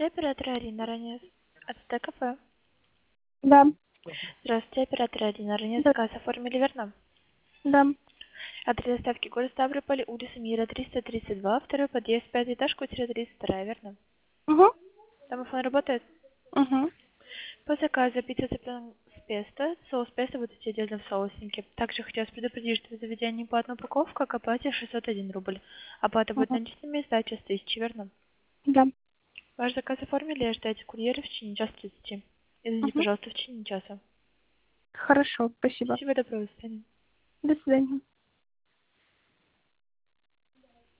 Здравствуйте, оператор Арина Ранец. От ТКФ. Да, Здравствуйте, оператор Арина Ранец. да, Заказ оформили верно? да. Адрес доставки город Ставрополь, улица Мира, 332, второй подъезд, 5 этаж, квартира 32, верно? Угу, Домофон работает? угу. По заказу пицца цыпленок с песто. Соус песто будет идти отдельно в соусники. Также хотелось предупредить, что в заведении платная упаковка, к оплате 601 рубль. Оплата будет Угу. наличными, сдача с 1000, верно? Да. Ваш заказ оформили, ожидайте курьера в течение часа 30. Извините, Угу. пожалуйста, в течение часа. Хорошо, спасибо. Всего доброго, до свидания. До свидания.